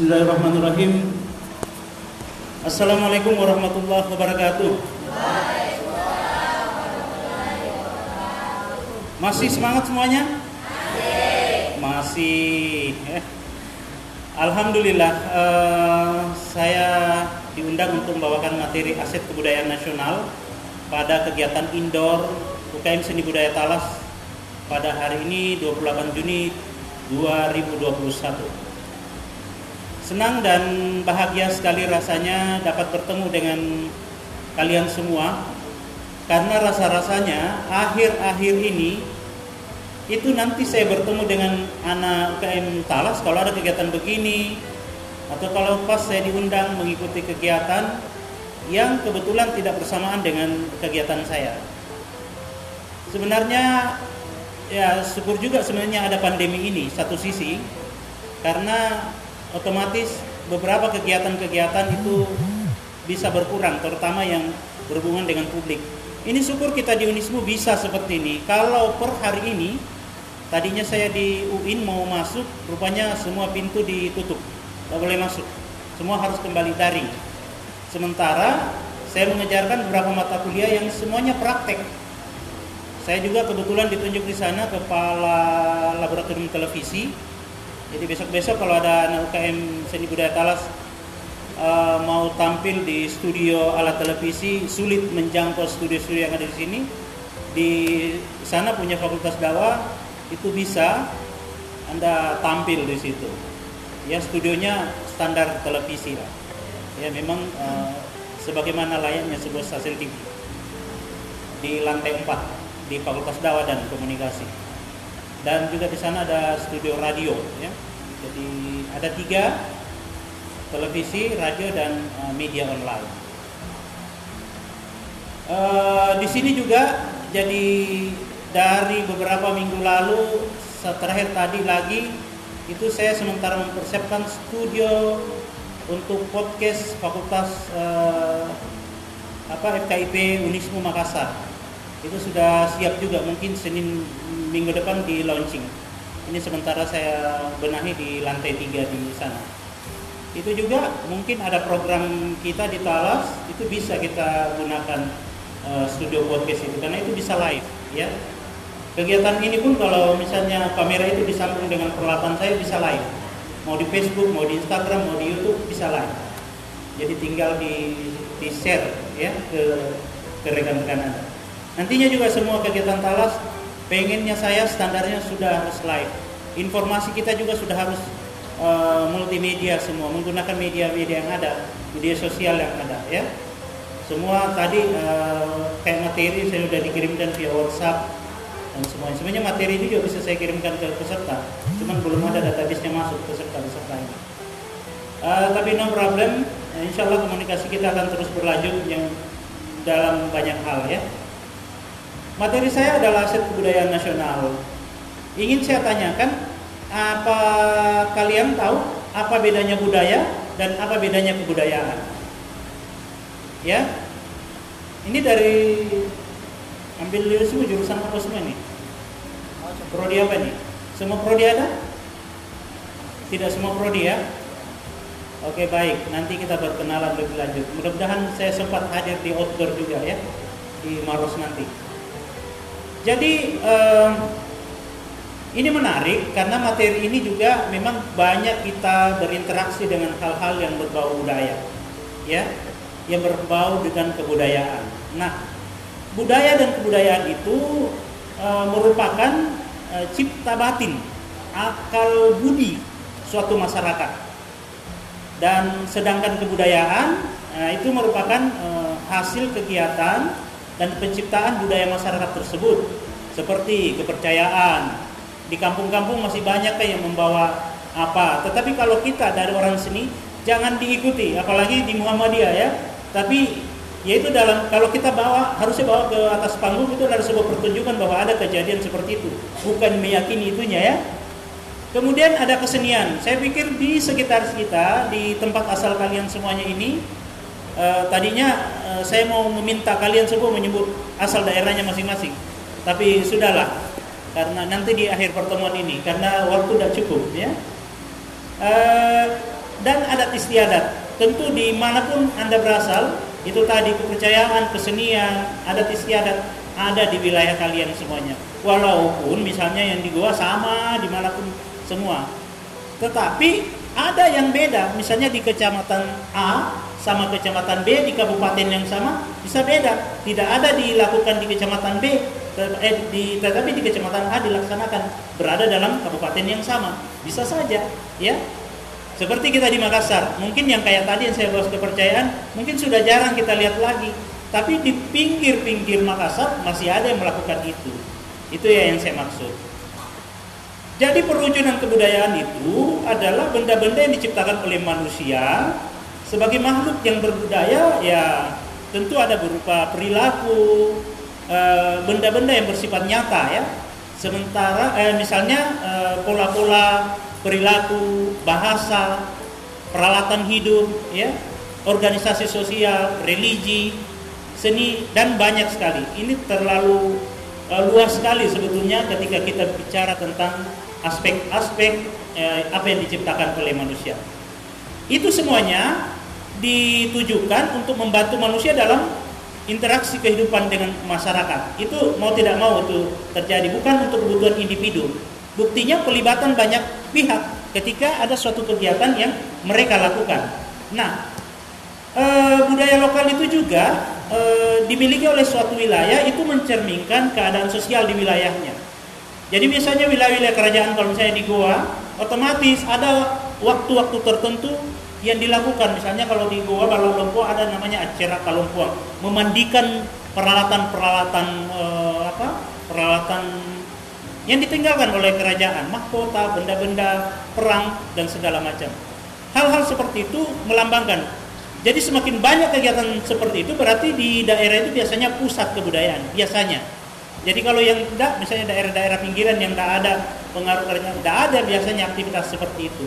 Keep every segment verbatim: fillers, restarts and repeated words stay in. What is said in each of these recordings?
Bismillahirrahmanirrahim. Assalamualaikum warahmatullahi wabarakatuh. Masih semangat semuanya? Masih. Masih. Eh. Alhamdulillah, eh, saya diundang untuk membawakan materi aset kebudayaan nasional pada kegiatan indoor U K M Seni Budaya Talas pada hari ini dua puluh delapan Juni dua ribu dua puluh satu. Senang dan bahagia sekali rasanya dapat bertemu dengan kalian semua, karena rasa-rasanya akhir-akhir ini itu nanti saya bertemu dengan anak U K M Talas kalau ada kegiatan begini, atau kalau pas saya diundang mengikuti kegiatan yang kebetulan tidak bersamaan dengan kegiatan saya. Sebenarnya ya syukur juga sebenarnya ada pandemi ini satu sisi, karena otomatis beberapa kegiatan-kegiatan itu bisa berkurang, terutama yang berhubungan dengan publik. Ini syukur kita di Unismu bisa seperti ini. Kalau per hari ini, tadinya saya di U I N mau masuk, rupanya semua pintu ditutup, tidak boleh masuk, semua harus kembali daring. Sementara saya mengejarkan beberapa mata kuliah yang semuanya praktek. Saya juga kebetulan ditunjuk di sana kepala laboratorium televisi. Jadi besok-besok kalau ada anak U K M Seni Budaya Talas uh, mau tampil di studio alat televisi, sulit menjangkau studio-studio yang ada di sini. Di sana punya fakultas dakwah, itu bisa Anda tampil di situ. Ya, studionya standar televisi lah. Ya, memang uh, sebagaimana layaknya sebuah stasiun T V di lantai empat di Fakultas Dakwah dan Komunikasi. Dan juga di sana ada studio radio, ya. Jadi ada tiga, televisi, radio, dan uh, media online. Uh, di sini juga jadi dari beberapa minggu lalu, terakhir tadi lagi itu saya sementara mempersiapkan studio untuk podcast Fakultas uh, apa F K I P Unismu Makassar. Itu sudah siap juga, mungkin Senin minggu depan di launching. Ini sementara saya benahi di lantai tiga di sana. Itu juga mungkin ada program kita di Talas, itu bisa kita gunakan uh, studio podcast itu, karena itu bisa live, ya. Kegiatan ini pun kalau misalnya kamera itu disambung dengan peralatan saya bisa live. Mau di Facebook, mau di Instagram, mau di YouTube bisa live. Jadi tinggal di di share, ya, ke ke rekan-rekan Anda. Nantinya juga semua kegiatan Talas pengennya saya standarnya sudah harus live. Informasi kita juga sudah harus uh, multimedia semua, menggunakan media-media yang ada, media sosial yang ada, ya. Semua tadi uh, kayak materi saya sudah dikirimkan via WhatsApp dan semuanya. Sebenarnya materi ini juga bisa saya kirimkan ke peserta, cuman belum ada database-nya masuk peserta-peserta ini. Uh, tapi no problem, insya Allah komunikasi kita akan terus berlanjut yang dalam banyak hal, ya. Materi saya adalah aset kebudayaan nasional. Ingin saya tanyakan, apa kalian tahu apa bedanya budaya dan apa bedanya kebudayaan? Ya, ini dari ambil semua jurusan apa semua ini? Prodi apa nih? Semua prodi ada? Tidak semua prodi, ya? Oke, baik. Nanti kita berkenalan lebih lanjut. Mudah-mudahan saya sempat hadir di outdoor juga, ya, di Maros nanti. Jadi eh, ini menarik karena materi ini juga memang banyak kita berinteraksi dengan hal-hal yang berbau budaya, ya, yang berbau dengan kebudayaan. Nah, budaya dan kebudayaan itu eh, merupakan eh, cipta batin, akal budi suatu masyarakat. Dan sedangkan kebudayaan eh, itu merupakan eh, hasil kegiatan dan penciptaan budaya masyarakat tersebut, seperti kepercayaan. Di kampung-kampung masih banyak yang membawa apa, tetapi kalau kita dari orang seni jangan diikuti, apalagi di Muhammadiyah, ya. Tapi yaitu dalam kalau kita bawa, harusnya bawa ke atas panggung, itu adalah sebuah pertunjukan bahwa ada kejadian seperti itu, bukan meyakini itunya, ya. Kemudian ada kesenian. Saya pikir di sekitar kita, di tempat asal kalian semuanya ini, Uh, tadinya uh, saya mau meminta kalian semua menyebut asal daerahnya masing-masing, tapi sudahlah, karena nanti di akhir pertemuan ini, karena waktu tidak cukup, ya. Uh, dan adat istiadat. Tentu dimanapun Anda berasal, itu tadi kepercayaan, kesenian, adat istiadat ada di wilayah kalian semuanya. Walaupun misalnya yang di Goa sama dimanapun semua, tetapi ada yang beda. Misalnya di kecamatan A sama kecamatan B di kabupaten yang sama bisa beda. Tidak ada dilakukan di kecamatan B, eh, di, tetapi di kecamatan A dilaksanakan, berada dalam kabupaten yang sama. Bisa saja, ya. Seperti kita di Makassar, mungkin yang kayak tadi yang saya bahas kepercayaan, mungkin sudah jarang kita lihat lagi. Tapi di pinggir-pinggir Makassar masih ada yang melakukan itu. Itu ya yang saya maksud. Jadi perwujudan kebudayaan itu adalah benda-benda yang diciptakan oleh manusia sebagai makhluk yang berbudaya. Ya tentu ada berupa perilaku, benda-benda yang bersifat nyata ya. Sementara eh, misalnya eh, pola-pola perilaku, bahasa, peralatan hidup, ya, organisasi sosial, religi, seni, dan banyak sekali. Ini terlalu uh, luas sekali sebetulnya ketika kita bicara tentang aspek-aspek uh, apa yang diciptakan oleh manusia. Itu semuanya ditujukan untuk membantu manusia dalam interaksi kehidupan dengan masyarakat. Itu mau tidak mau itu terjadi, bukan untuk kebutuhan individu. Buktinya pelibatan banyak pihak ketika ada suatu kegiatan yang mereka lakukan. Nah, e, budaya lokal itu juga e, dimiliki oleh suatu wilayah, itu mencerminkan keadaan sosial di wilayahnya. Jadi misalnya wilayah-wilayah kerajaan, kalau misalnya di Goa, otomatis ada waktu-waktu tertentu yang dilakukan. Misalnya kalau di Goa, Balong Lompo ada namanya acara kalompuang, memandikan peralatan-peralatan e, apa? Peralatan yang ditinggalkan oleh kerajaan, mahkota, benda-benda perang, dan segala macam. Hal-hal seperti itu melambangkan. Jadi semakin banyak kegiatan seperti itu, berarti di daerah itu biasanya pusat kebudayaan, biasanya. Jadi kalau yang tidak, misalnya daerah-daerah pinggiran yang tidak ada pengaruh kerajaan, tidak ada biasanya aktivitas seperti itu.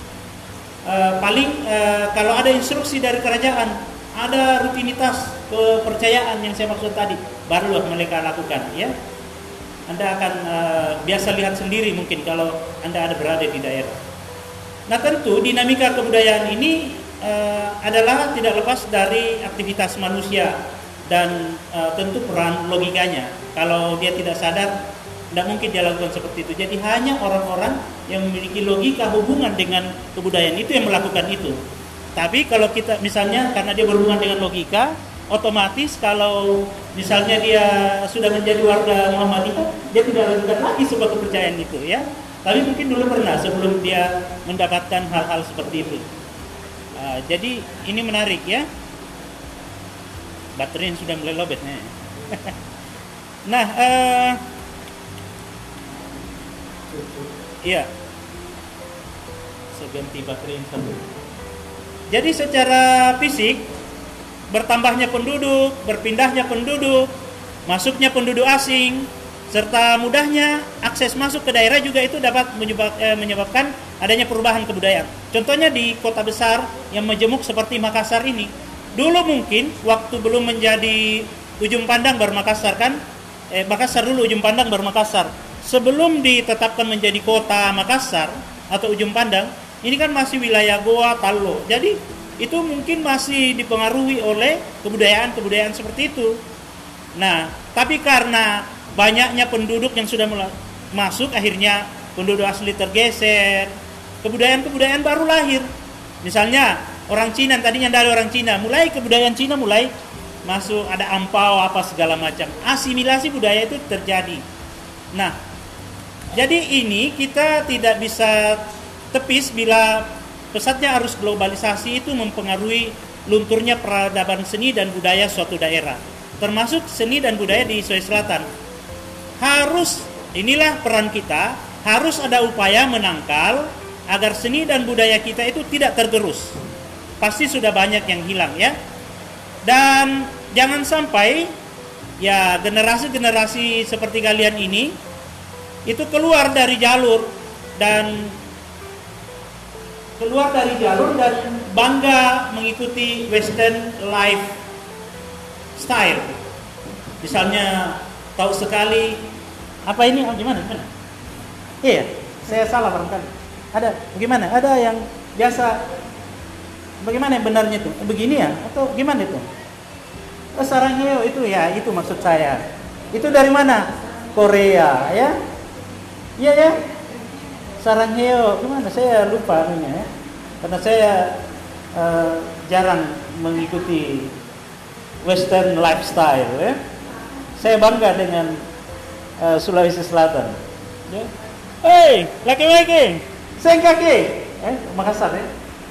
E, paling e, kalau ada instruksi dari kerajaan, ada rutinitas kepercayaan yang saya maksud tadi, barulah mereka lakukan, ya. Anda akan uh, biasa lihat sendiri mungkin kalau Anda ada berada di daerah. Nah tentu dinamika kebudayaan ini uh, adalah tidak lepas dari aktivitas manusia dan uh, tentu peran logikanya. Kalau dia tidak sadar, tidak mungkin dia lakukan seperti itu. Jadi hanya orang-orang yang memiliki logika hubungan dengan kebudayaan itu yang melakukan itu. Tapi kalau kita misalnya karena dia berhubungan dengan logika, otomatis kalau misalnya dia sudah menjadi warga Muhammadiyah, dia tidak lakukan lagi sebuah kepercayaan itu, ya. Tapi mungkin dulu pernah sebelum dia mendapatkan hal-hal seperti itu. Uh, jadi ini menarik ya. Baterai sudah mulai lobet nih. Nah, uh, iya. Saya ganti baterai satu. Jadi secara fisik, bertambahnya penduduk, berpindahnya penduduk, masuknya penduduk asing, serta mudahnya akses masuk ke daerah juga itu dapat menyebab, eh, menyebabkan adanya perubahan kebudayaan. Contohnya di kota besar yang majemuk seperti Makassar ini. Dulu mungkin waktu belum menjadi ujung pandang baru Makassar kan, eh, Makassar dulu ujung pandang baru Makassar. Sebelum ditetapkan menjadi kota Makassar atau ujung pandang, ini kan masih wilayah Goa, Tallo. Jadi itu mungkin masih dipengaruhi oleh kebudayaan-kebudayaan seperti itu. Nah, tapi karena banyaknya penduduk yang sudah masuk, akhirnya penduduk asli tergeser, kebudayaan-kebudayaan baru lahir. Misalnya orang Cina, tadinya dari orang Cina, mulai kebudayaan Cina mulai masuk, ada ampau apa segala macam. Asimilasi budaya itu terjadi. Nah, jadi ini kita tidak bisa tepis bila pesatnya arus globalisasi itu mempengaruhi lunturnya peradaban seni dan budaya suatu daerah, termasuk seni dan budaya di Sulawesi Selatan. Harus, inilah peran kita, harus ada upaya menangkal agar seni dan budaya kita itu tidak tergerus. Pasti sudah banyak yang hilang ya. Dan jangan sampai ya generasi-generasi seperti kalian ini itu keluar dari jalur dan keluar dari jalur dan bangga mengikuti Western life style. Misalnya tahu sekali apa ini? Oh, gimana? Gimana? Iya, saya salah barangkali. Ada, gimana? Ada yang biasa Bagaimana yang benarnya itu? Begini ya? Atau gimana itu? Oh, Sarangheo itu ya, itu maksud saya. Itu dari mana? Korea, ya? Iya ya? Sarangheo, gimana? Saya lupa namanya ya. Karena saya uh, jarang mengikuti Western lifestyle, ya. Saya bangga dengan uh, Sulawesi Selatan. Ya. Hei, laki-laki, saya kaki. Eh, Makassar ya.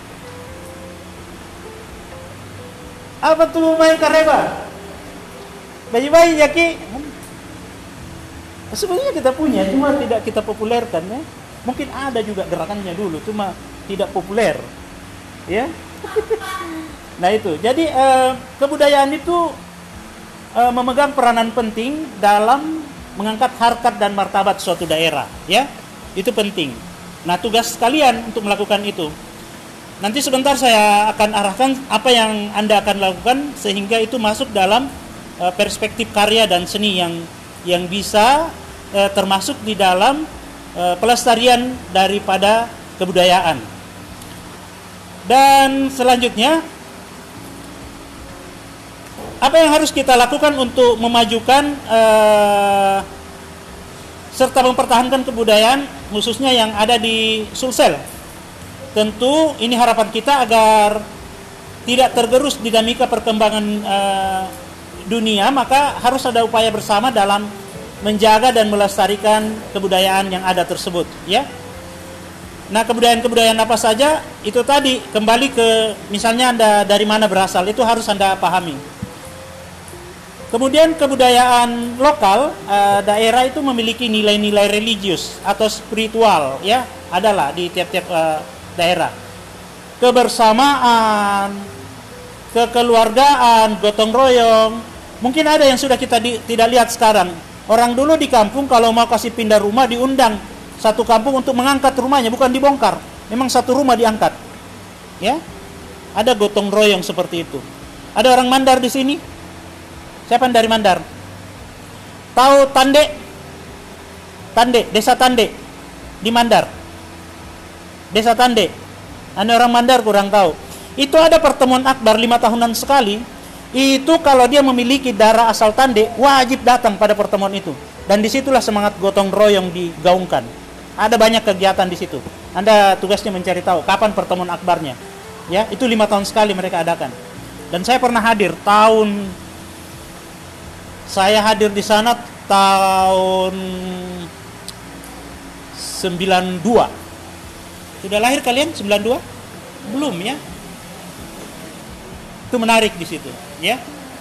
Apa tuh main kareba? Bayi-bayi yaki. Sebenarnya kita punya, cuma tidak kita populerkan ya. Mungkin ada juga gerakannya dulu, cuma tidak populer. Ya. Nah itu. Jadi eh, kebudayaan itu eh, memegang peranan penting dalam mengangkat harkat dan martabat suatu daerah, ya. Itu penting. Nah, tugas kalian untuk melakukan itu. Nanti sebentar saya akan arahkan apa yang Anda akan lakukan sehingga itu masuk dalam uh, perspektif karya dan seni yang yang bisa uh, termasuk di dalam uh, pelestarian daripada kebudayaan. Dan selanjutnya, apa yang harus kita lakukan untuk memajukan uh, serta mempertahankan kebudayaan khususnya yang ada di Sulsel? Tentu ini harapan kita agar tidak tergerus dinamika perkembangan uh, dunia, maka harus ada upaya bersama dalam menjaga dan melestarikan kebudayaan yang ada tersebut, ya. Nah, kebudayaan-kebudayaan apa saja itu tadi kembali ke misalnya Anda dari mana berasal, itu harus Anda pahami. Kemudian kebudayaan lokal uh, daerah itu memiliki nilai-nilai religius atau spiritual, ya, adalah di tiap-tiap uh, daerah. Kebersamaan, kekeluargaan, gotong royong. Mungkin ada yang sudah kita di, tidak lihat sekarang. Orang dulu di kampung kalau mau kasih pindah rumah diundang satu kampung untuk mengangkat rumahnya, bukan dibongkar. Memang satu rumah diangkat. Ya. Ada gotong royong seperti itu. Ada orang Mandar di sini? Siapa yang dari Mandar? Tahu Tande? Tande, desa Tande di Mandar. Desa Tande. Ada orang Mandar kurang tahu. Itu ada pertemuan akbar lima tahunan sekali. Itu kalau dia memiliki darah asal Tande, wajib datang pada pertemuan itu. Dan disitulah semangat gotong royong digaungkan. Ada banyak kegiatan di situ. Anda tugasnya mencari tahu kapan pertemuan akbarnya. Ya, itu lima tahun sekali mereka adakan. Dan saya pernah hadir tahun Saya hadir di sana tahun sembilan dua. Sudah lahir kalian sembilan dua? Belum ya? Itu menarik di situ, ya.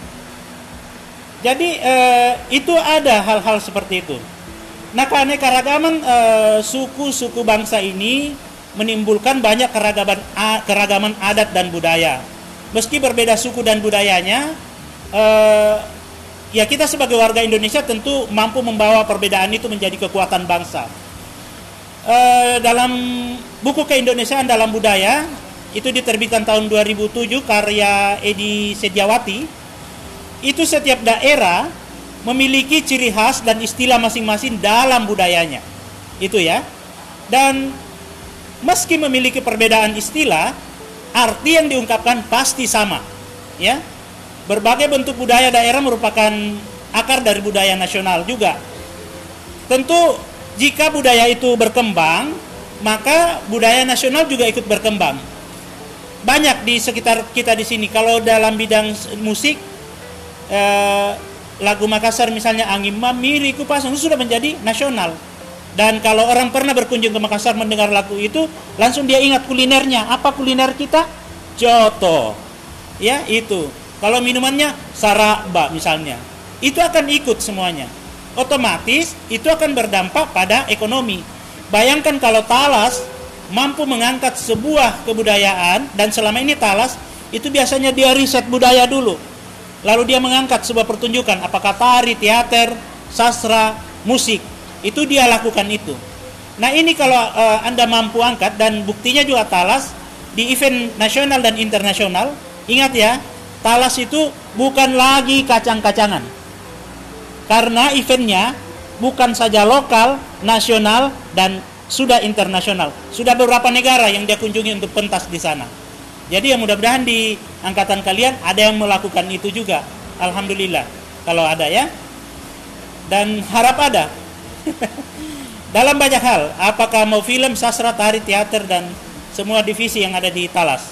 Jadi eh, itu ada hal-hal seperti itu. Nah, keanekaragaman eh, suku-suku bangsa ini menimbulkan banyak keragaman keragaman adat dan budaya. Meski berbeda suku dan budayanya, eh, ya kita sebagai warga Indonesia tentu mampu membawa perbedaan itu menjadi kekuatan bangsa. E, dalam buku Keindonesiaan dalam Budaya, itu diterbitkan tahun dua ribu tujuh karya Edi Sediawati, itu setiap daerah memiliki ciri khas dan istilah masing-masing dalam budayanya. Itu ya. Dan meski memiliki perbedaan istilah, arti yang diungkapkan pasti sama. Ya. Berbagai bentuk budaya daerah merupakan akar dari budaya nasional juga. Tentu jika budaya itu berkembang, maka budaya nasional juga ikut berkembang. Banyak di sekitar kita di sini. Kalau dalam bidang musik, eh, lagu Makassar misalnya Angin Mamiri Kupasang itu sudah menjadi nasional. Dan kalau orang pernah berkunjung ke Makassar mendengar lagu itu, langsung dia ingat kulinernya. Apa kuliner kita? Coto. Ya, itu. Kalau minumannya saraba misalnya, itu akan ikut semuanya. Otomatis itu akan berdampak pada ekonomi. Bayangkan kalau Talas mampu mengangkat sebuah kebudayaan, dan selama ini Talas itu biasanya dia riset budaya dulu. Lalu dia mengangkat sebuah pertunjukan, apakah tari, teater, sastra, musik. Itu dia lakukan itu. Nah, ini kalau uh, Anda mampu angkat, dan buktinya juga Talas di event nasional dan internasional, ingat ya, Talas itu bukan lagi kacang-kacangan. Karena eventnya bukan saja lokal, nasional, dan sudah internasional. Sudah beberapa negara yang dia kunjungi untuk pentas di sana. Jadi ya mudah-mudahan di angkatan kalian ada yang melakukan itu juga. Alhamdulillah kalau ada ya. Dan harap ada. Dalam banyak hal, apakah mau film, sastra, tari, teater, dan semua divisi yang ada di Talas.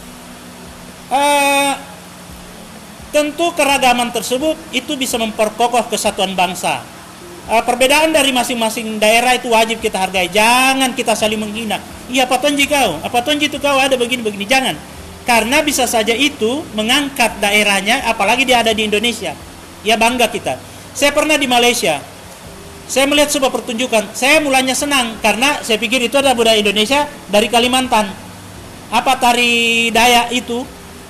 Uh, tentu keragaman tersebut itu bisa memperkokoh kesatuan bangsa. Uh, perbedaan dari masing-masing daerah itu wajib kita hargai. Jangan kita saling menghina. Iya, apa tonji kau? Apa tonji itu kau ada begini-begini? Jangan. Karena bisa saja itu mengangkat daerahnya, apalagi dia ada di Indonesia. Ya bangga kita. Saya pernah di Malaysia. Saya melihat sebuah pertunjukan. Saya mulanya senang karena saya pikir itu adalah budaya Indonesia dari Kalimantan. Apa tari Dayak itu?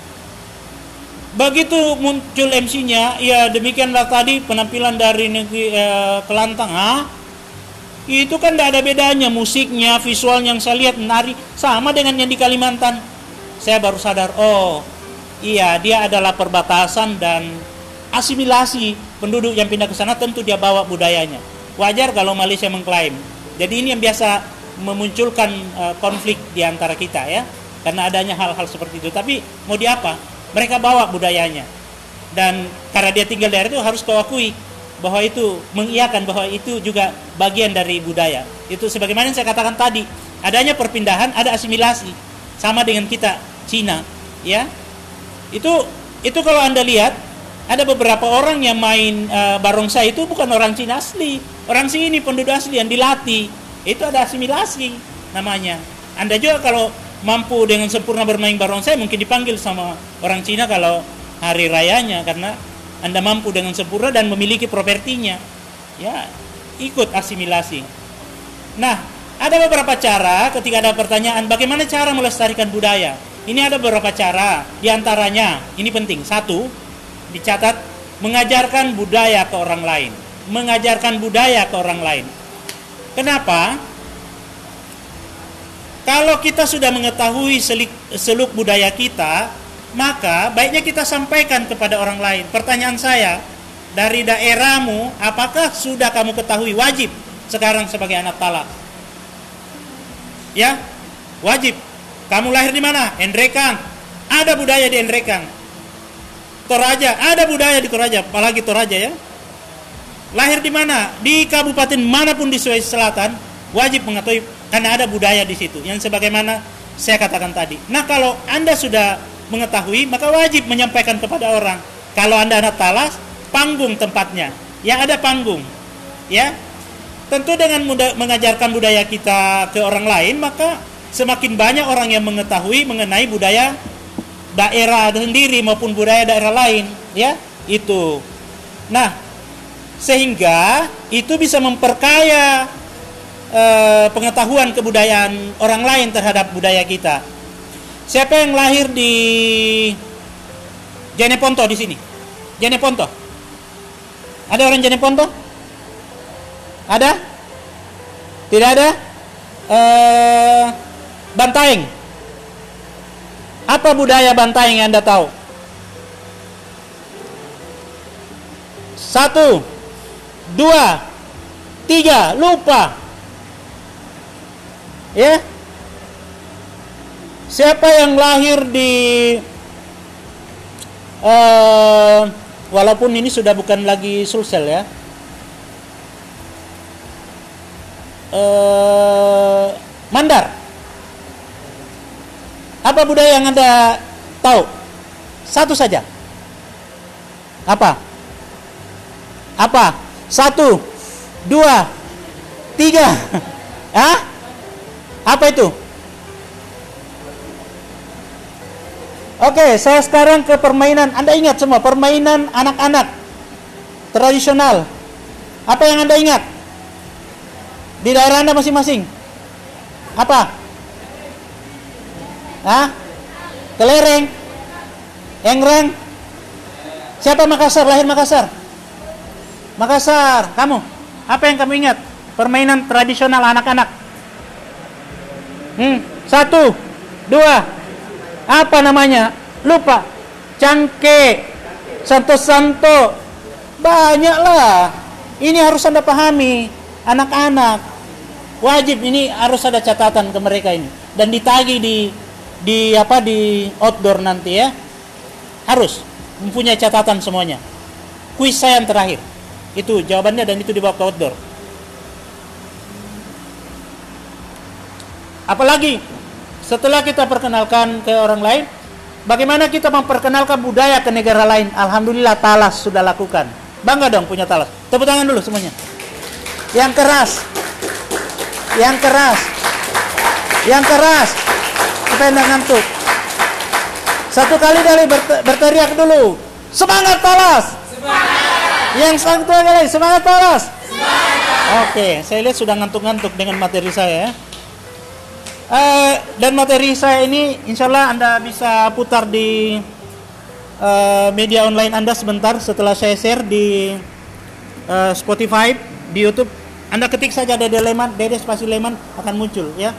Begitu muncul M C-nya, ya demikianlah tadi penampilan dari negeri eh, Kelantan. Ah, itu kan tidak ada bedanya, musiknya, visual yang saya lihat menari sama dengan yang di Kalimantan. Saya baru sadar, oh iya dia adalah perbatasan dan asimilasi penduduk yang pindah ke sana, tentu dia bawa budayanya. Wajar kalau Malaysia mengklaim. Jadi ini yang biasa memunculkan uh, konflik di antara kita ya, karena adanya hal-hal seperti itu. Tapi mau di apa? Mereka bawa budayanya. Dan karena dia tinggal di daerah itu harus kau akui bahwa itu mengiyakan bahwa itu juga bagian dari budaya. Itu sebagaimana yang saya katakan tadi, adanya perpindahan, ada asimilasi. Sama dengan kita Cina, ya. Itu itu kalau Anda lihat ada beberapa orang yang main uh, barongsai itu bukan orang Cina asli, orang sini penduduk asli yang dilatih. Itu ada asimilasi namanya. Anda juga kalau mampu dengan sempurna bermain barongsai mungkin dipanggil sama orang Cina kalau hari rayanya karena Anda mampu dengan sempurna dan memiliki propertinya. Ya, ikut asimilasi. Nah, ada beberapa cara ketika ada pertanyaan bagaimana cara melestarikan budaya. Ini ada beberapa cara, di antaranya ini penting. Satu, dicatat, mengajarkan budaya ke orang lain. Mengajarkan budaya ke orang lain. Kenapa? Kalau kita sudah mengetahui selik, seluk budaya kita, maka baiknya kita sampaikan kepada orang lain. Pertanyaan saya, dari daerahmu, apakah sudah kamu ketahui wajib sekarang sebagai anak Talas? Ya, wajib. Kamu lahir di mana? Endrekang. Ada budaya di Endrekang. Toraja, ada budaya di Toraja, apalagi Toraja ya. Lahir di mana? Di kabupaten manapun di Sulawesi Selatan, wajib mengetahui karena ada budaya di situ. Yang sebagaimana saya katakan tadi. Nah, kalau Anda sudah mengetahui, maka wajib menyampaikan kepada orang. Kalau Anda anak Talas, panggung tempatnya. Ya, ada panggung. Ya. Tentu dengan muda, mengajarkan budaya kita ke orang lain, maka semakin banyak orang yang mengetahui mengenai budaya daerah sendiri maupun budaya daerah lain, ya, itu. Nah, sehingga itu bisa memperkaya eh, pengetahuan kebudayaan orang lain terhadap budaya kita. Siapa yang lahir di Jeneponto di sini? Jeneponto. Ada orang Jeneponto? Ada? Tidak ada? Eh, Bantaeng. Apa budaya Bantaeng yang Anda tahu? Satu, dua, tiga, lupa. Ya? Siapa yang lahir di uh, walaupun ini sudah bukan lagi Sulsel ya, uh, Mandar. Apa budaya yang Anda tahu? Satu saja. Apa? Apa? Satu, dua, tiga. Hah? Apa itu? Oke, saya sekarang ke permainan. Anda ingat semua permainan anak-anak tradisional. Apa yang Anda ingat? Di daerah Anda masing-masing. Apa? Hah? Kelereng, engrang. Siapa Makassar? Lahir Makassar? Makassar. Kamu? Apa yang kamu ingat? Permainan tradisional anak-anak. Hmm. Satu, dua. Apa namanya? Lupa. Cangke, santo-santo. Banyaklah. Ini harus Anda pahami. Anak-anak. Wajib ini harus ada catatan ke mereka ini. Dan ditagih di di apa di outdoor nanti ya, harus mempunyai catatan semuanya. Kuis saya yang terakhir itu jawabannya, dan itu dibawa ke outdoor. Apalagi setelah kita perkenalkan ke orang lain, bagaimana kita memperkenalkan budaya ke negara lain? Alhamdulillah Talas sudah lakukan. Bangga dong punya Talas. Tepuk tangan dulu semuanya. Yang keras. Yang keras. Yang keras. Supaya tidak ngantuk. Satu kali dari berteriak dulu. Semangat Talas. Semangat. Yang satu kali semangat Talas. Semangat. Oke, saya lihat sudah ngantuk-ngantuk dengan materi saya ya. Uh, dan materi saya ini insya Allah Anda bisa putar di uh, media online Anda sebentar setelah saya share di uh, Spotify, di YouTube. Anda ketik saja Dede Leman, Dede spasi Leman akan muncul ya.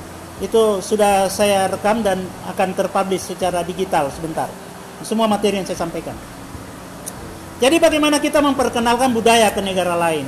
Itu sudah saya rekam dan akan terpublish secara digital sebentar. Semua materi yang saya sampaikan. Jadi bagaimana kita memperkenalkan budaya ke negara lain?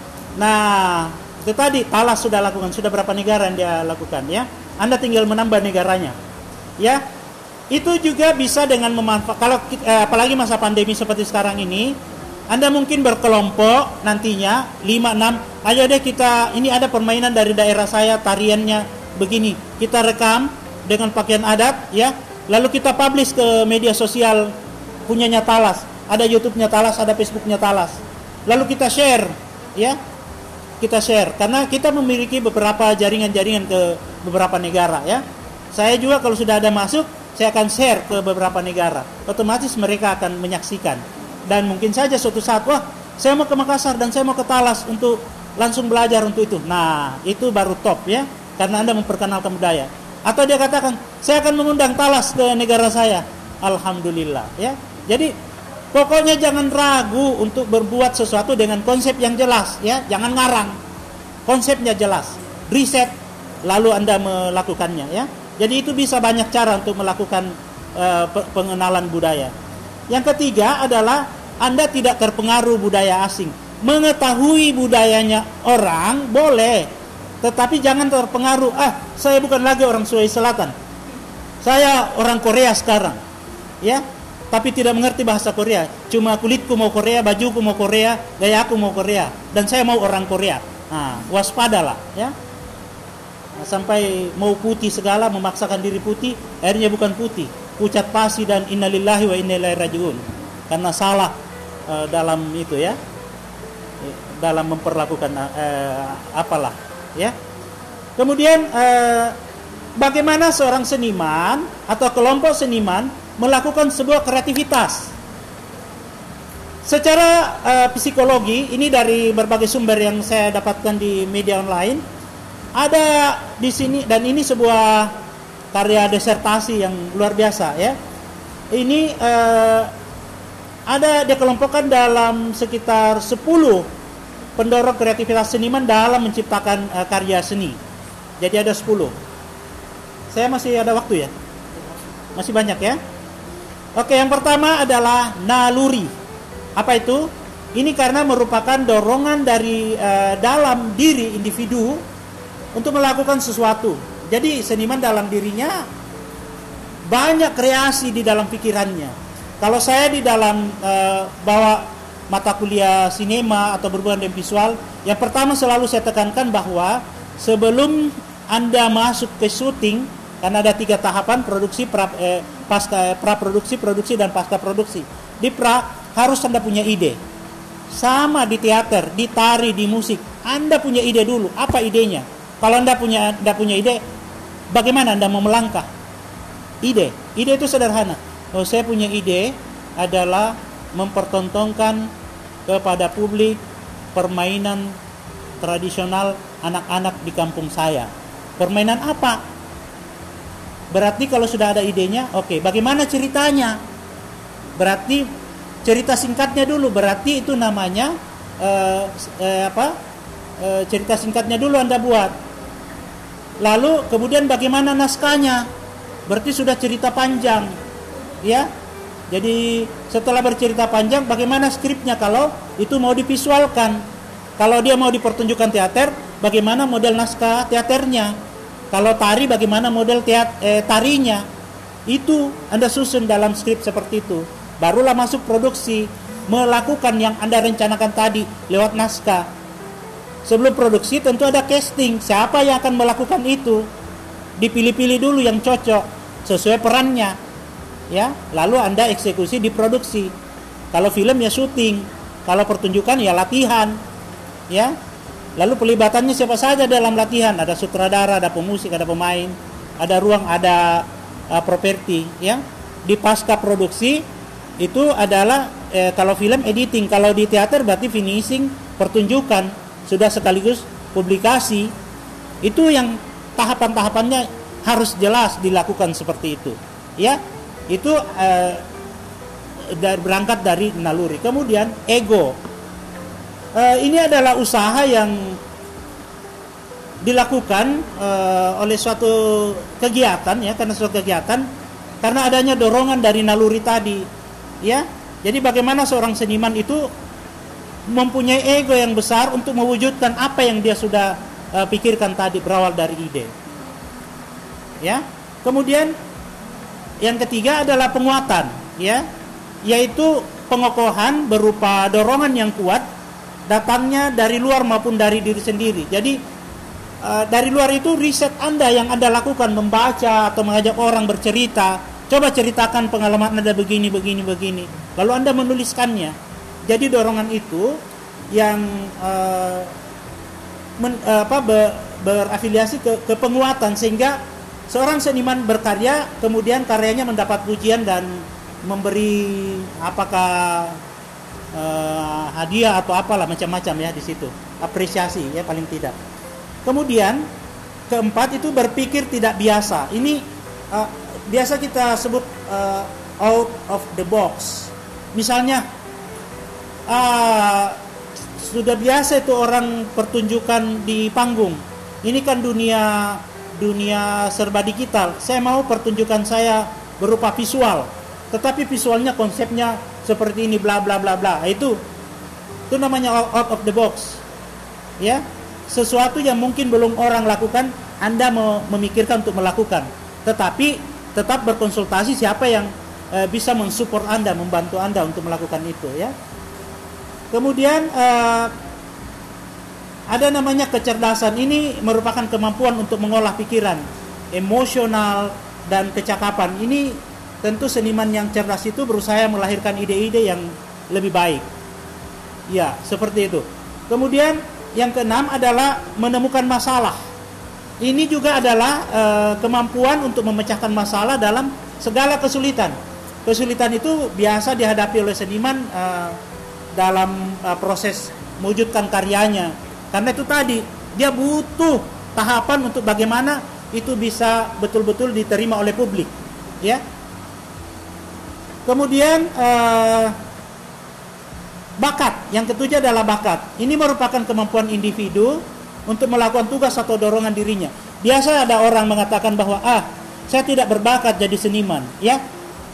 Nah, itu tadi Talas sudah lakukan, sudah berapa negara yang dia lakukan ya. Anda tinggal menambah negaranya. Ya. Itu juga bisa dengan memanfaatkan kalau eh, apalagi masa pandemi seperti sekarang ini, Anda mungkin berkelompok nantinya lima enam, ayo deh kita ini ada permainan dari daerah saya, tariannya begini. Kita rekam dengan pakaian adat ya. Lalu kita publish ke media sosial punyanya Talas. Ada YouTube-nya Talas, ada Facebook-nya Talas. Lalu kita share ya. Kita share karena kita memiliki beberapa jaringan-jaringan ke beberapa negara ya. Saya juga kalau sudah ada masuk, saya akan share ke beberapa negara. Otomatis mereka akan menyaksikan. Dan mungkin saja suatu saat, wah, saya mau ke Makassar dan saya mau ke Talas untuk langsung belajar untuk itu. Nah, itu baru top ya, karena Anda memperkenalkan budaya. Atau dia katakan, saya akan mengundang Talas ke negara saya. Alhamdulillah ya. Jadi pokoknya jangan ragu untuk berbuat sesuatu dengan konsep yang jelas ya, jangan ngarang. Konsepnya jelas, riset lalu Anda melakukannya ya. Jadi itu bisa banyak cara untuk melakukan uh, pengenalan budaya. Yang ketiga adalah Anda tidak terpengaruh budaya asing. Mengetahui budayanya orang boleh, tetapi jangan terpengaruh. Ah, saya bukan lagi orang Sulawesi Selatan. Saya orang Korea sekarang. Ya. Tapi tidak mengerti bahasa Korea. Cuma kulitku mau Korea, bajuku mau Korea, gayaku mau Korea, dan saya mau orang Korea. Nah, waspadalah ya. Nah, sampai mau putih segala, memaksakan diri putih, akhirnya bukan putih, pucat pasi dan innalillahi wa inna ilaihi rajiun. Karena salah uh, dalam itu ya. Dalam memperlakukan uh, apalah ya. Kemudian uh, bagaimana seorang seniman atau kelompok seniman melakukan sebuah kreativitas. Secara uh, psikologi, ini dari berbagai sumber yang saya dapatkan di media online, ada di sini, dan ini sebuah karya disertasi yang luar biasa ya. Ini uh, ada dikelompokkan dalam sekitar sepuluh pendorong kreativitas seniman dalam menciptakan uh, karya seni. Jadi ada sepuluh. Saya masih ada waktu ya? Masih banyak ya? Oke, yang pertama adalah naluri. Apa itu? Ini karena merupakan dorongan dari uh, dalam diri individu untuk melakukan sesuatu. Jadi seniman dalam dirinya banyak kreasi di dalam pikirannya. Kalau saya di dalam uh, bawa mata kuliah sinema atau berhubungan dengan visual, yang pertama selalu saya tekankan bahwa sebelum Anda masuk ke syuting, karena ada tiga tahapan, produksi, pra, eh, pasca, praproduksi, produksi, dan pasca produksi. Di pra, harus Anda punya ide. Sama di teater, di tari, di musik. Anda punya ide dulu. Apa idenya? Kalau Anda punya, Anda punya ide, bagaimana Anda mau melangkah? Ide. Ide itu sederhana. Oh, saya punya ide adalah mempertontonkan kepada publik permainan tradisional anak-anak di kampung saya. Permainan apa? Berarti kalau sudah ada idenya, oke, okay, bagaimana ceritanya? Berarti cerita singkatnya dulu. Berarti itu namanya uh, uh, apa? Uh, cerita singkatnya dulu Anda buat. Lalu kemudian bagaimana naskahnya? Berarti sudah cerita panjang, ya. Jadi setelah bercerita panjang, bagaimana skripnya kalau itu mau divisualkan? Kalau dia mau dipertunjukkan teater, bagaimana model naskah teaternya? Kalau tari bagaimana model teat, eh, tarinya, itu Anda susun dalam skrip seperti itu. Barulah masuk produksi, melakukan yang Anda rencanakan tadi lewat naskah. Sebelum produksi tentu ada casting, siapa yang akan melakukan itu, dipilih-pilih dulu yang cocok sesuai perannya, ya. Lalu Anda eksekusi di produksi. Kalau film ya syuting, kalau pertunjukan ya latihan, ya. Lalu pelibatannya siapa saja dalam latihan? Ada sutradara, ada pemusik, ada pemain, ada ruang, ada uh, properti, ya. Di pasca produksi itu adalah eh, kalau film editing, kalau di teater berarti finishing, pertunjukan, sudah sekaligus publikasi. Itu yang tahapan-tahapannya harus jelas dilakukan seperti itu, ya. Itu eh, dari, berangkat dari naluri. Kemudian ego. Uh, ini adalah usaha yang dilakukan uh, oleh suatu kegiatan, ya, karena suatu kegiatan, karena adanya dorongan dari naluri tadi, ya. Jadi bagaimana seorang seniman itu mempunyai ego yang besar untuk mewujudkan apa yang dia sudah uh, pikirkan tadi, berawal dari ide, ya. Kemudian yang ketiga adalah penguatan, ya, yaitu pengokohan berupa dorongan yang kuat, datangnya dari luar maupun dari diri sendiri. Jadi uh, dari luar itu riset Anda yang Anda lakukan, membaca atau mengajak orang bercerita, coba ceritakan pengalaman Anda begini, begini, begini, lalu Anda menuliskannya. Jadi dorongan itu yang uh, men, uh, apa, ber, berafiliasi ke, ke penguatan, sehingga seorang seniman berkarya, kemudian karyanya mendapat pujian dan memberi apakah Uh, hadiah atau apalah macam-macam, ya, di situ apresiasi, ya, paling tidak. Kemudian keempat itu berpikir tidak biasa. Ini uh, biasa kita sebut uh, out of the box. Misalnya uh, sudah biasa itu orang pertunjukan di panggung. Ini kan dunia dunia serba digital. Saya mau pertunjukan saya berupa visual, tetapi visualnya konsepnya seperti ini, bla bla bla bla. Itu itu namanya out of the box, ya. Sesuatu yang mungkin belum orang lakukan, Anda memikirkan untuk melakukan, tetapi tetap berkonsultasi siapa yang e, bisa mensupport Anda, membantu Anda untuk melakukan itu, ya. Kemudian e, ada namanya kecerdasan. Ini merupakan kemampuan untuk mengolah pikiran, emosional, dan kecakapan. Ini tentu seniman yang cerdas itu berusaha melahirkan ide-ide yang lebih baik. Ya, seperti itu. Kemudian yang keenam adalah menemukan masalah. Ini juga adalah e, kemampuan untuk memecahkan masalah dalam segala kesulitan. Kesulitan itu biasa dihadapi oleh seniman e, dalam e, proses mewujudkan karyanya. Karena itu tadi, dia butuh tahapan untuk bagaimana itu bisa betul-betul diterima oleh publik, ya. Kemudian eh, bakat, yang ketujuh adalah bakat. Ini merupakan kemampuan individu untuk melakukan tugas atau dorongan dirinya. Biasa ada orang mengatakan bahwa ah, saya tidak berbakat jadi seniman, ya.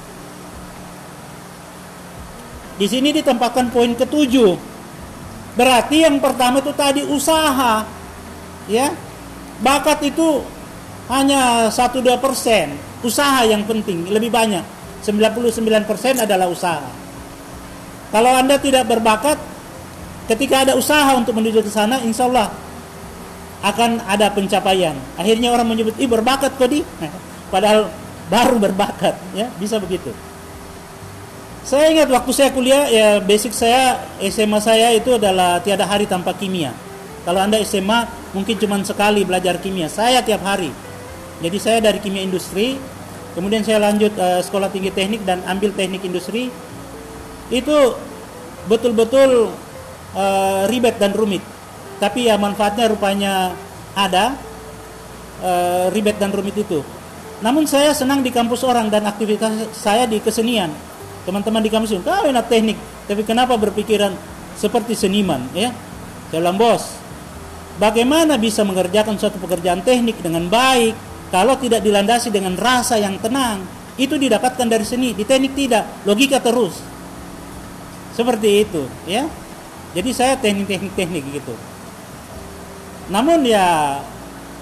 Di sini ditempatkan poin ketujuh. Berarti yang pertama itu tadi usaha, ya. Bakat itu hanya satu sampai dua persen, usaha yang penting, lebih banyak. sembilan puluh sembilan persen adalah usaha. Kalau Anda tidak berbakat, ketika ada usaha untuk menuju ke sana, insya Allah akan ada pencapaian. Akhirnya orang menyebut, ih berbakat kok di, padahal baru berbakat, ya, bisa begitu. Saya ingat waktu saya kuliah, ya basic saya, S M A saya itu adalah tiada hari tanpa kimia. Kalau Anda S M A mungkin cuma sekali belajar kimia, saya tiap hari. Jadi saya dari kimia industri, kemudian saya lanjut uh, sekolah tinggi teknik dan ambil teknik industri. Itu betul-betul uh, ribet dan rumit. Tapi ya manfaatnya rupanya ada, uh, ribet dan rumit itu. Namun saya senang di kampus orang dan aktivitas saya di kesenian. Teman-teman di kampus, kau enak teknik, tapi kenapa berpikiran seperti seniman, ya? Dalam bos, bagaimana bisa mengerjakan suatu pekerjaan teknik dengan baik kalau tidak dilandasi dengan rasa yang tenang? Itu didapatkan dari seni. Di teknik tidak, logika terus. Seperti itu, ya. Jadi saya teknik-teknik teknik gitu. Namun ya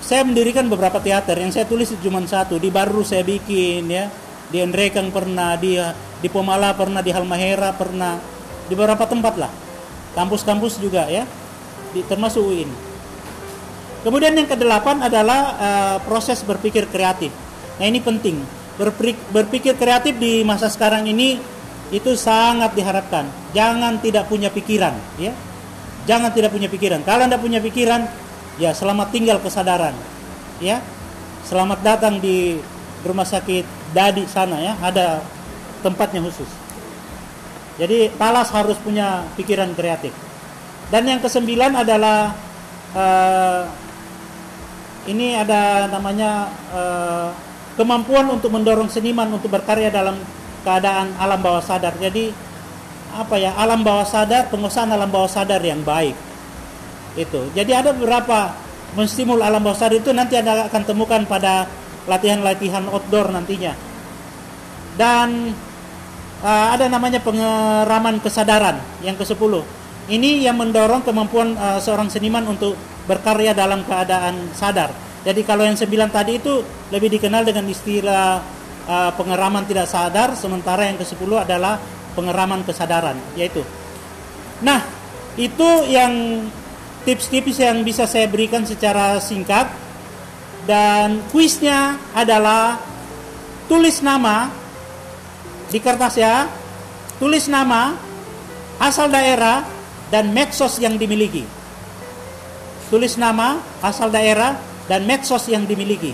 saya mendirikan beberapa teater. Yang saya tulis cuma satu. Di Baru saya bikin ya, di Nrekang pernah, di di Pomala pernah, di Halmahera pernah, di beberapa tempat lah, kampus-kampus juga ya, di, termasuk U I N. Kemudian yang kedelapan adalah uh, proses berpikir kreatif. Nah ini penting, Berpikir, berpikir kreatif di masa sekarang ini itu sangat diharapkan. Jangan tidak punya pikiran, ya. Jangan tidak punya pikiran. Kalau Anda punya pikiran, ya selamat tinggal kesadaran, ya. Selamat datang di rumah sakit Dadi sana ya, ada tempatnya khusus. Jadi Talas harus punya pikiran kreatif. Dan yang kesembilan adalah uh, ini ada namanya uh, kemampuan untuk mendorong seniman untuk berkarya dalam keadaan alam bawah sadar. Jadi apa ya, alam bawah sadar, penguasaan alam bawah sadar yang baik itu. Jadi ada beberapa menstimul alam bawah sadar itu nanti Anda akan temukan pada latihan-latihan outdoor nantinya. Dan uh, ada namanya pengeraman kesadaran yang kesepuluh. Ini yang mendorong kemampuan uh, seorang seniman untuk berkarya dalam keadaan sadar. Jadi kalau yang sembilan tadi itu lebih dikenal dengan istilah uh, pengeraman tidak sadar, sementara yang kesepuluh adalah pengeraman kesadaran, yaitu. Nah, itu yang tips-tips yang bisa saya berikan secara singkat. Dan kuisnya adalah tulis nama di kertas ya, tulis nama, asal daerah, dan medsos yang dimiliki. Tulis nama, asal daerah, dan medsos yang dimiliki.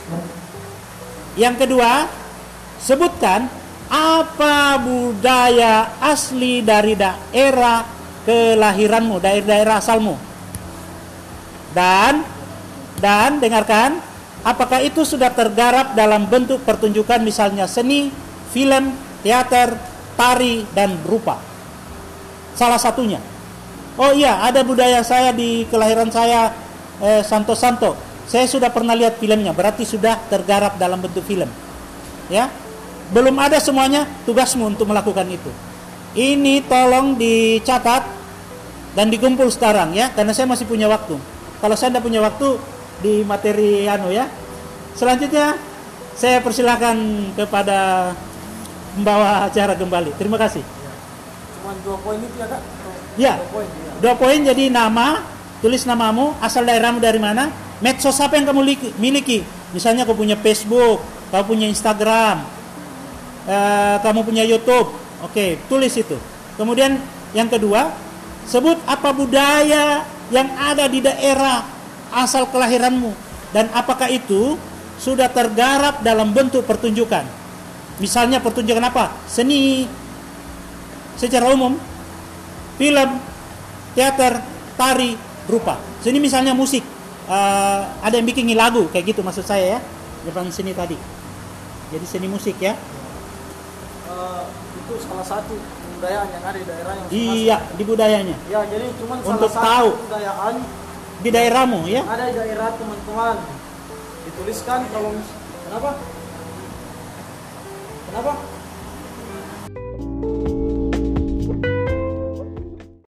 Yang kedua, sebutkan apa budaya asli dari daerah kelahiranmu, daerah-daerah asalmu. Dan dan dengarkan, apakah itu sudah tergarap dalam bentuk pertunjukan misalnya seni, film, teater, tari, dan rupa. Salah satunya. Oh iya, ada budaya saya di kelahiran saya, eh, Santo-Santo. Saya sudah pernah lihat filmnya, berarti sudah tergarap dalam bentuk film. Ya, belum ada semuanya, tugasmu untuk melakukan itu. Ini tolong dicatat dan dikumpul sekarang ya, karena saya masih punya waktu. Kalau saya tidak punya waktu di materi anu ya. Selanjutnya saya persilahkan kepada membawa acara kembali. Terima kasih. Cuma dua poin itu ya Kak? Ya, dua poin, ya. Dua poin jadi nama, tulis namamu, asal daerahmu dari mana, medsos apa yang kamu miliki. Misalnya kamu punya Facebook, kamu punya Instagram, eh, kamu punya YouTube. Oke, tulis itu. Kemudian yang kedua, sebut apa budaya yang ada di daerah asal kelahiranmu, dan apakah itu sudah tergarap dalam bentuk pertunjukan. Misalnya pertunjukan apa? Seni secara umum, film, teater, tari, rupa. Seni misalnya musik, uh, ada yang bikin lagu kayak gitu maksud saya ya, depan sini tadi. Jadi seni musik ya. Uh, itu salah satu kebudayaan yang ada di daerah yang iya di budayanya. Ya, jadi cuma untuk salah tahu satu kebudayaan di daerahmu ya. Ada di daerah teman-teman. Dituliskan kalau kenapa? Kenapa?